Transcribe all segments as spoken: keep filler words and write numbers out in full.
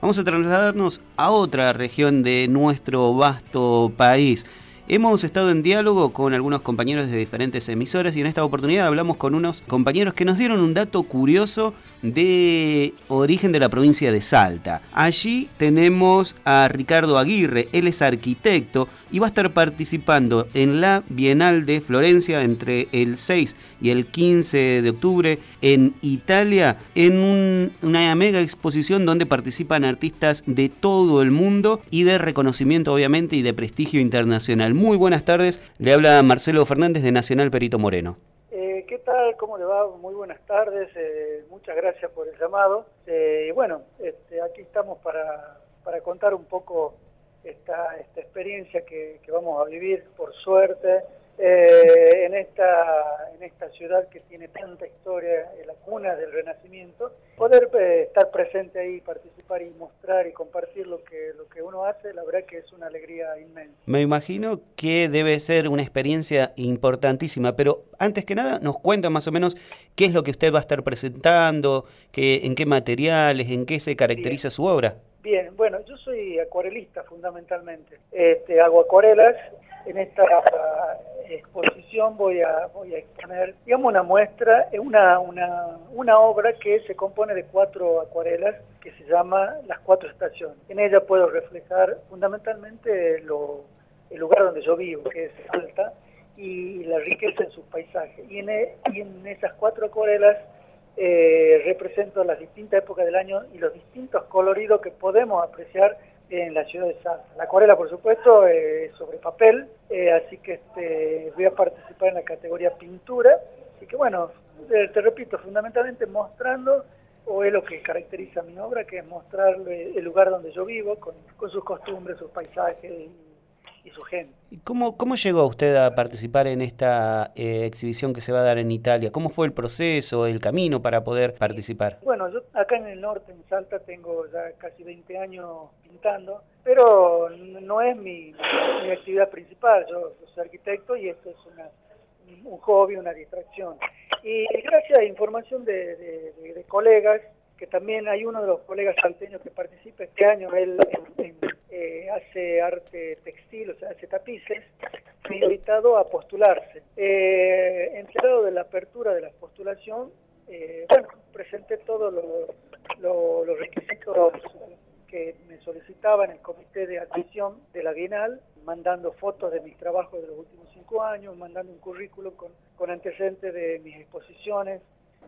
vamos a trasladarnos a otra región de nuestro vasto país. Hemos estado en diálogo con algunos compañeros de diferentes emisoras y en esta oportunidad hablamos con unos compañeros que nos dieron un dato curioso de origen de la provincia de Salta. Allí tenemos a Ricardo Aguirre, él es arquitecto y va a estar participando en la Bienal de Florencia entre el seis y el quince de octubre en Italia, en un, una mega exposición donde participan artistas de todo el mundo y de reconocimiento obviamente y de prestigio internacional. Muy buenas tardes, le habla Marcelo Fernández de Nacional Perito Moreno. Eh, ¿Qué tal? ¿Cómo le va? Muy buenas tardes, eh, muchas gracias por el llamado. Eh, bueno, este, aquí estamos para, para contar un poco esta, esta experiencia que, que vamos a vivir, por suerte, eh, en, esta, en esta ciudad que tiene tanta historia, en la cuna del Renacimiento. Poder eh, estar presente ahí, participar y mostrar y compartir lo que, lo que uno hace, la verdad que es una alegría inmensa. Me imagino que debe ser una experiencia importantísima, pero antes que nada nos cuenta más o menos qué es lo que usted va a estar presentando, qué, en qué materiales, en qué se caracteriza Bien. su obra. Bien, bueno, yo soy acuarelista fundamentalmente, este, hago acuarelas. En esta uh, exposición voy a, voy a exponer, digamos, una muestra, una, una, una obra que se compone de cuatro acuarelas que se llama Las Cuatro Estaciones. En ella puedo reflejar fundamentalmente lo, el lugar donde yo vivo, que es Salta, y la riqueza en sus paisajes. Y en, y en esas cuatro acuarelas eh, represento las distintas épocas del año y los distintos coloridos que podemos apreciar en la ciudad de Salta. La acuarela, por supuesto, es sobre papel, eh, así que este, voy a participar en la categoría pintura. Así que bueno, te, te repito, fundamentalmente mostrando, o es lo que caracteriza mi obra, que es mostrar el lugar donde yo vivo, con, con sus costumbres, sus paisajes y, y su gente. ¿Cómo, ¿Cómo llegó usted a participar en esta eh, exhibición que se va a dar en Italia? ¿Cómo fue el proceso, el camino para poder participar? Bueno, yo acá en el norte, en Salta, tengo ya casi veinte años pintando, pero no es mi, mi actividad principal. Yo soy arquitecto y esto es una, un hobby, una distracción. Y gracias a información de, de, de, de colegas, que también hay uno de los colegas salteños que participa este año, él en, en, eh, hace arte textil, o sea, hace tapices, fue invitado a postularse. Eh, enterado de la apertura de la postulación, eh, bueno, presenté todos los lo, lo requisitos que me solicitaban el comité de admisión de la Bienal, mandando fotos de mis trabajos de los últimos cinco años, mandando un currículum con, con antecedentes de mis exposiciones,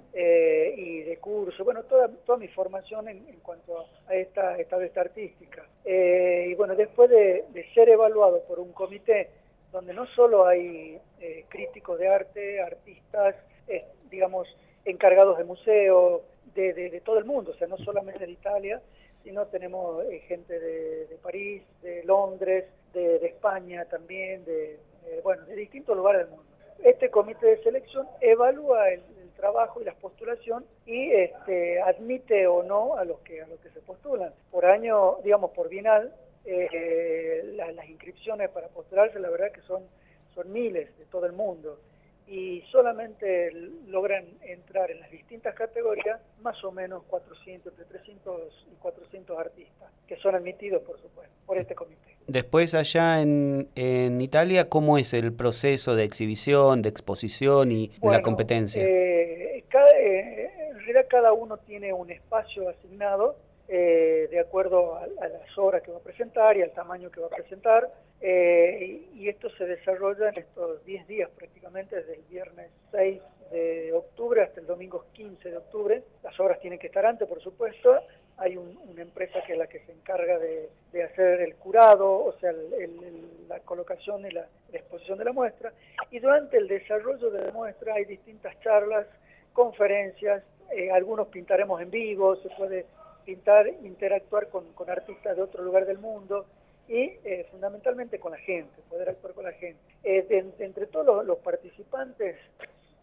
Eh, y de curso, bueno, toda, toda mi formación en, en cuanto a esta, esta vez artística. Eh, y bueno, después de, de ser evaluado por un comité donde no solo hay eh, críticos de arte, artistas, eh, digamos, encargados de museos, de, de, de todo el mundo, o sea, no solamente de Italia, sino tenemos eh, gente de, de París, de Londres, de, de España también, de, eh, bueno, de distintos lugares del mundo. Este comité de selección evalúa el trabajo y la postulación y este, admite o no a los que a los que se postulan. Por año, digamos, por bienal, eh, la, las inscripciones para postularse, la verdad que son, son miles de todo el mundo y solamente logran entrar en las distintas categorías más o menos cuatrocientos, entre trescientos y cuatrocientos artistas, que son admitidos, por supuesto, por este comité. Después allá en, en Italia, ¿cómo es el proceso de exhibición, de exposición y bueno, la competencia? Eh, cada, eh, en realidad cada uno tiene un espacio asignado eh, de acuerdo a, a las obras que va a presentar y al tamaño que va a presentar, eh, y, y esto se desarrolla en estos diez días prácticamente, desde el viernes seis de octubre hasta el domingo quince de octubre. Las obras tienen que estar antes, por supuesto. Hay un, una empresa que es la que se encarga de, de hacer el curado, o sea, el, el, la colocación y la, la exposición de la muestra. Y durante el desarrollo de la muestra hay distintas charlas, conferencias, eh, algunos pintaremos en vivo, se puede pintar, interactuar con, con artistas de otro lugar del mundo y eh, fundamentalmente con la gente, poder actuar con la gente. Eh, de, de entre todos los, los participantes,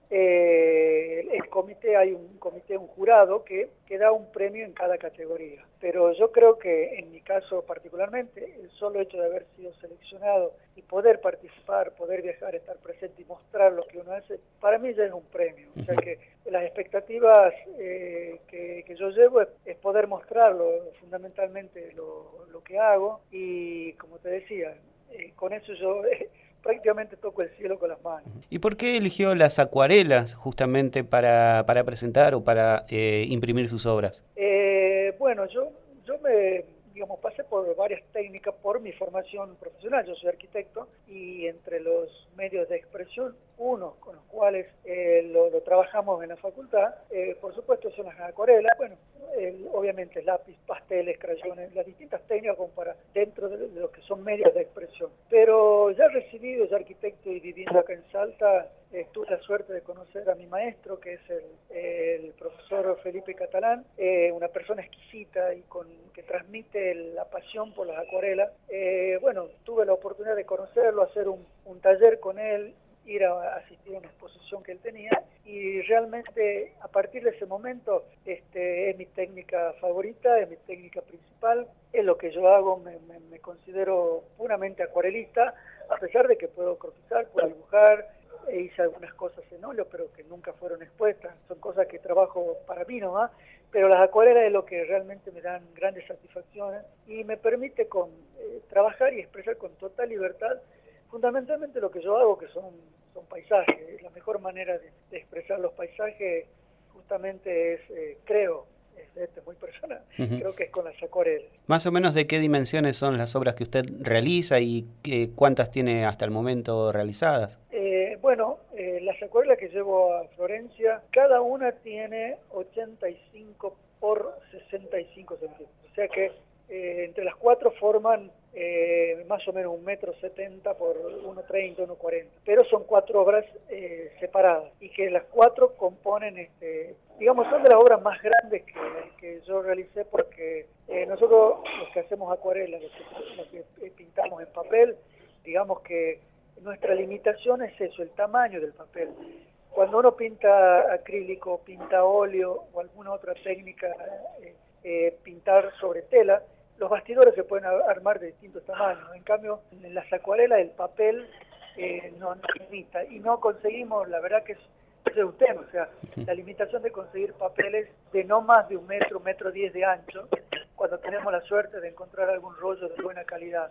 eh, el comité, hay un comité, un jurado que, que da un premio en cada categoría. Pero yo creo que en mi caso particularmente, el solo hecho de haber sido seleccionado y poder participar, poder viajar, estar presente y mostrar lo que uno hace, para mí ya es un premio. O sea que las expectativas eh, que, que yo llevo es, es poder mostrarlo, fundamentalmente lo, lo que hago, y como te decía, eh, con eso yo... Eh, prácticamente toco el cielo con las manos. ¿Y por qué eligió las acuarelas justamente para, para presentar o para eh, imprimir sus obras? Eh, bueno, yo, yo me, digamos, pasé por varias técnicas por mi formación profesional. Yo soy arquitecto y entre los medios de expresión, uno con los cuales eh, lo, lo trabajamos en la facultad, eh, por supuesto son las acuarelas, bueno, el, obviamente lápiz, pasteles, crayones, las distintas técnicas como para dentro de, de lo que son medios de expresión. Pero ya recibido, ya arquitecto y viviendo acá en Salta, eh, tuve la suerte de conocer a mi maestro, que es el, el profesor Felipe Catalán, eh, una persona exquisita y con que transmite la pasión por las acuarelas. Eh, bueno, tuve la oportunidad de conocerlo, hacer un, un taller con él, ir a asistir a una exposición que él tenía, y realmente a partir de ese momento este, es mi técnica favorita, es mi técnica principal, es lo que yo hago, me, me, me considero puramente acuarelista, a pesar de que puedo croquisar, puedo dibujar, e hice algunas cosas en óleo, pero que nunca fueron expuestas, son cosas que trabajo para mí nomás, pero las acuarelas es lo que realmente me dan grandes satisfacciones y me permite con, eh, trabajar y expresar con total libertad fundamentalmente lo que yo hago, que son, son paisajes. La mejor manera de, de expresar los paisajes justamente es, eh, creo, es, este, muy personal, uh-huh. Creo que es con las acuarelas. Más o menos de qué dimensiones son las obras que usted realiza y eh, cuántas tiene hasta el momento realizadas. Eh, bueno, eh, las acuarelas que llevo a Florencia, cada una tiene ochenta y cinco por sesenta y cinco centímetros, o sea que eh, entre las cuatro forman Eh, más o menos un metro setenta por uno treinta, uno cuarenta, pero son cuatro obras eh, separadas y que las cuatro componen, este, digamos, son de las obras más grandes que, que yo realicé porque eh, nosotros los que hacemos acuarelas, los que, los que pintamos en papel, digamos que nuestra limitación es eso, el tamaño del papel. Cuando uno pinta acrílico, pinta óleo o alguna otra técnica, eh, eh, pintar sobre tela, los bastidores se pueden armar de distintos tamaños. En cambio, en las acuarelas el papel eh, no nos limita y no conseguimos, la verdad que es, es un tema, o sea, la limitación de conseguir papeles de no más de un metro, metro diez de ancho, cuando tenemos la suerte de encontrar algún rollo de buena calidad.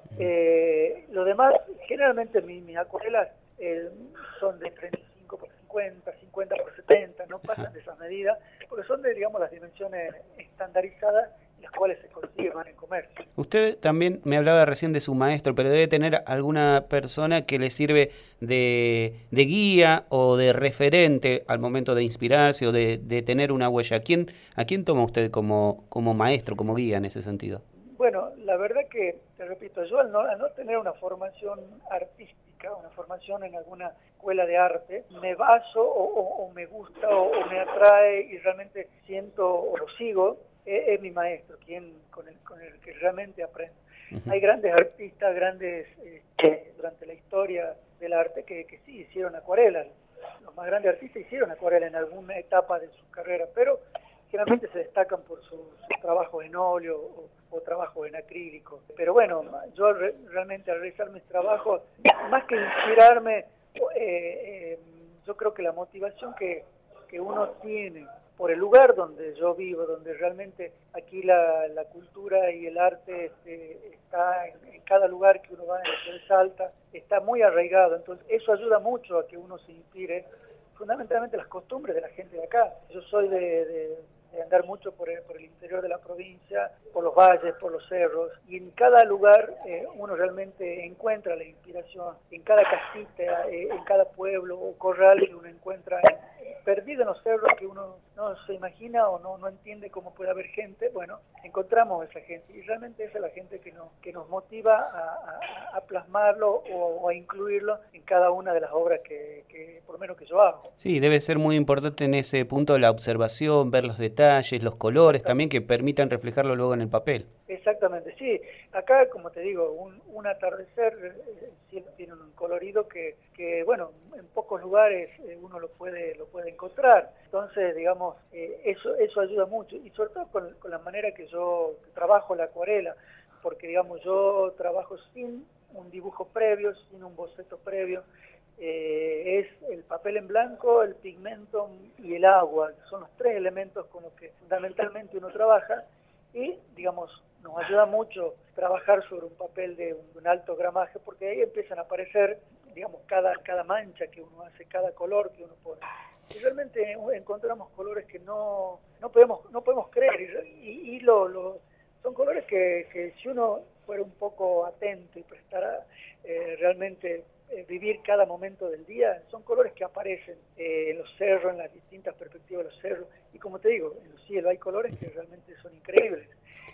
Eh, lo demás, generalmente mis, mis acuarelas eh, son de treinta y cinco por cincuenta, cincuenta por setenta, no pasan de esas medidas, porque son de, digamos, las dimensiones estandarizadas, las cuales se consiguen en comercio. Usted también me hablaba recién de su maestro, pero debe tener alguna persona que le sirve de, de guía o de referente al momento de inspirarse o de, de tener una huella. ¿A quién, a quién toma usted como, como maestro, como guía en ese sentido? Bueno, la verdad que, te repito, yo al no, al no tener una formación artística, una formación en alguna escuela de arte, me baso o, o, o me gusta o, o me atrae y realmente siento o lo sigo, es, es mi maestro, quien con el, con el que realmente aprendo. Uh-huh. Hay grandes artistas, grandes eh, durante la historia del arte que, que sí hicieron acuarelas. Los más grandes artistas hicieron acuarelas en alguna etapa de su carrera, pero generalmente se destacan por sus su trabajos en óleo o, o trabajos en acrílico. Pero bueno, yo re, realmente al realizar mis trabajos, más que inspirarme, eh, eh, yo creo que la motivación que, que uno tiene por el lugar donde yo vivo, donde realmente aquí la, la cultura y el arte este, está en, en cada lugar que uno va en la ciudad de Salta, está muy arraigado, entonces eso ayuda mucho a que uno se inspire, fundamentalmente las costumbres de la gente de acá. Yo soy de, de, de andar mucho por el, por el interior de la provincia, por los valles, por los cerros, y en cada lugar eh, uno realmente encuentra la inspiración, en cada casita, eh, en cada pueblo o corral que uno encuentra en, perdido en los cerros que uno no se imagina o no, no entiende cómo puede haber gente. Bueno, encontramos esa gente y realmente esa es la gente que nos, que nos motiva a, a, a plasmarlo o, o a incluirlo en cada una de las obras que, que por lo menos que yo hago. Sí, debe ser muy importante en ese punto la observación, ver los detalles, los colores también que permitan reflejarlo luego en el papel. Exactamente, sí. Acá, como te digo, un, un atardecer, eh, el cielo tiene un colorido que, que, bueno, en pocos lugares eh, uno lo puede lo puede encontrar. Entonces, digamos, eh, eso eso ayuda mucho, y sobre todo con, con la manera que yo trabajo la acuarela, porque, digamos, yo trabajo sin un dibujo previo, sin un boceto previo. Eh, es el papel en blanco, el pigmento y el agua, son los tres elementos con los que fundamentalmente uno trabaja, y, digamos, nos ayuda mucho trabajar sobre un papel de un, de un alto gramaje, porque ahí empiezan a aparecer, digamos, cada, cada mancha que uno hace, cada color que uno pone. Y realmente encontramos colores que no, no podemos no podemos creer, y, y lo, lo, son colores que, que si uno fuera un poco atento y prestara eh, realmente eh, vivir cada momento del día, son colores que aparecen eh, en los cerros, en las distintas perspectivas de los cerros, y como te digo, en el cielo hay colores que realmente son increíbles.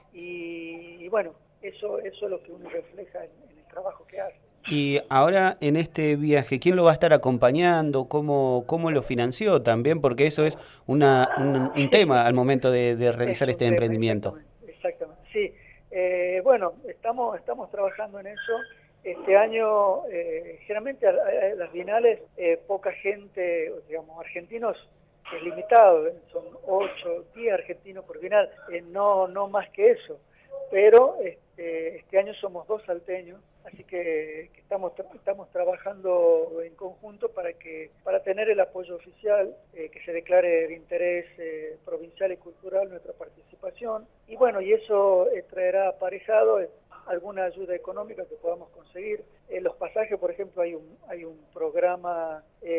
Y, y bueno, eso, eso es lo que uno refleja en, en el trabajo que hace. Y ahora en este viaje, ¿quién lo va a estar acompañando? ¿Cómo, cómo lo financió también? Porque eso es una, un, un tema al momento de, de realizar Es un este tema, emprendimiento. exactamente, exactamente. Sí, eh, bueno, estamos, estamos trabajando en eso. Este año, eh, generalmente a, a las bienales, eh, poca gente, digamos, argentinos, es limitado, ¿eh? Son ocho, diez argentinos por bienal, eh, no, no más que eso. Pero este, este año somos dos salteños, así que, que estamos estamos trabajando en conjunto para que para tener el apoyo oficial, eh, que se declare de interés eh, provincial y cultural nuestra participación, y bueno, y eso eh, traerá aparejado eh, alguna ayuda económica que podamos conseguir. Eh, los pasajes, por ejemplo, hay un hay un programa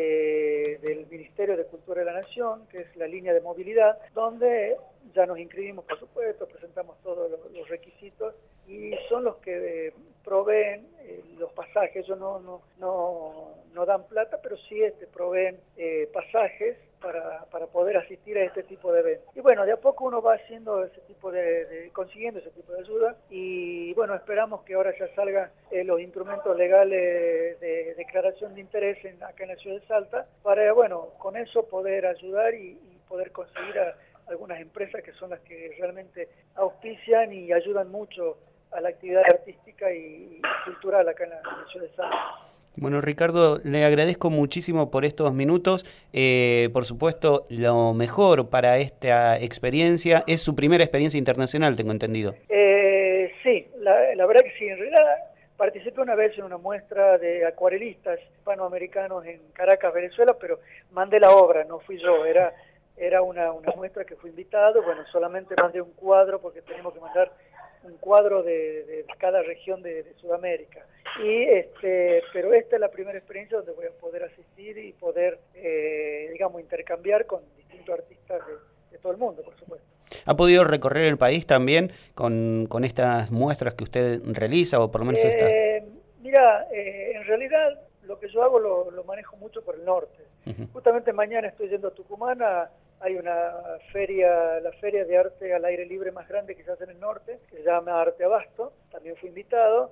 eh, del Ministerio de Cultura de la Nación, que es la línea de movilidad, donde ya nos inscribimos, por supuesto, presentamos todos los, los requisitos, y son los que eh, proveen eh, los pasajes. Ellos no, no, no, no dan plata, pero sí este, proveen eh, pasajes para, para poder asistir a este tipo de eventos. Y bueno, de a poco uno va haciendo ese tipo de, de consiguiendo ese tipo de ayuda, y bueno, esperamos que ahora ya salgan eh, los instrumentos legales de declaración de interés en, acá en la ciudad de Salta, para, bueno, con eso poder ayudar y, y poder conseguir a algunas empresas que son las que realmente auspician y ayudan mucho a la actividad artística y, y cultural acá en la, en la ciudad de Salta. Bueno, Ricardo, le agradezco muchísimo por estos minutos. Eh, por supuesto, lo mejor para esta experiencia. Es su primera experiencia internacional, tengo entendido. Eh, sí, la, la verdad que sí. En realidad participé una vez en una muestra de acuarelistas hispanoamericanos en Caracas, Venezuela, pero mandé la obra, no fui yo. Era era una, una muestra que fui invitado. Bueno, solamente mandé un cuadro porque tenemos que mandar un cuadro de, de cada región de, de Sudamérica. Y este, pero esta es la primera experiencia donde voy a poder asistir y poder, eh, digamos, intercambiar con distintos artistas de, de todo el mundo, por supuesto. ¿Ha podido recorrer el país también con, con estas muestras que usted realiza, o por lo menos Eh, estas? mira, eh, en realidad lo que yo hago lo, lo manejo mucho por el norte. Uh-huh. Justamente mañana estoy yendo a Tucumán. A, hay una feria, la feria de arte al aire libre más grande que se hace en el norte, que se llama Arte Abasto. También fui invitado.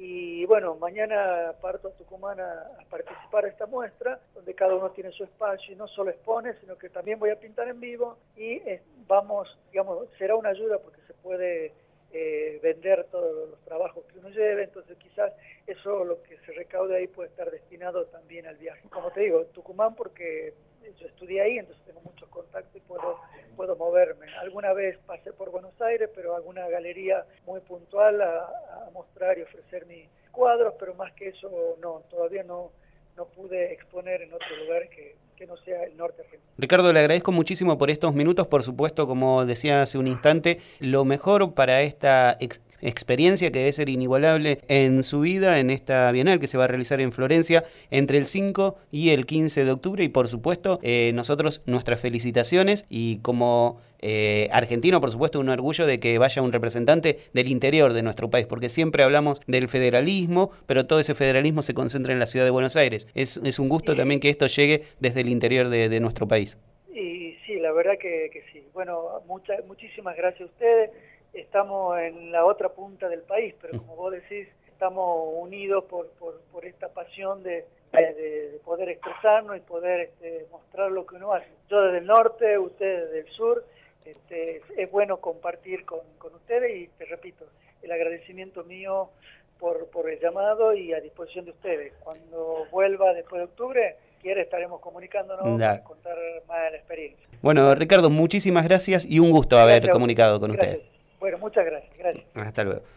Y bueno, mañana parto a Tucumán a, a participar a esta muestra, donde cada uno tiene su espacio y no solo expone, sino que también voy a pintar en vivo, y eh, vamos, digamos, será una ayuda porque se puede eh, vender todos los trabajos que uno lleve. Entonces quizás eso, lo que se recaude ahí, puede estar destinado también al viaje. Como te digo, Tucumán porque yo estudié ahí, entonces tengo muchos contactos y puedo, puedo moverme. Alguna vez pasé por Buenos Aires, pero alguna galería muy puntual a, a mostrar y ofrecer mis cuadros, pero más que eso no, todavía no, no pude exponer en otro lugar que, que no sea el norte argentino. Ricardo, le agradezco muchísimo por estos minutos. Por supuesto, como decía hace un instante, lo mejor para esta ex experiencia que debe ser inigualable en su vida, en esta Bienal que se va a realizar en Florencia entre el cinco y el quince de octubre. Y por supuesto, eh, nosotros nuestras felicitaciones, y como eh, argentino, por supuesto, un orgullo de que vaya un representante del interior de nuestro país, porque siempre hablamos del federalismo, pero todo ese federalismo se concentra en la ciudad de Buenos Aires. Es, es un gusto también que esto llegue desde el interior de, de nuestro país. Y sí, la verdad que, que sí. Bueno, mucha, muchísimas gracias a ustedes. Estamos en la otra punta del país, pero como vos decís, estamos unidos por, por, por esta pasión de, de, de poder expresarnos y poder este, mostrar lo que uno hace. Yo desde el norte, ustedes desde el sur, este, es, es bueno compartir con, con ustedes y te repito, el agradecimiento mío por, por el llamado y a disposición de ustedes. Cuando vuelva después de octubre, quiera estaremos comunicándonos Da. para contar más la experiencia. Bueno, Ricardo, muchísimas gracias y un gusto haber Gracias, comunicado con gracias. usted. Bueno, muchas gracias. Gracias. Hasta luego.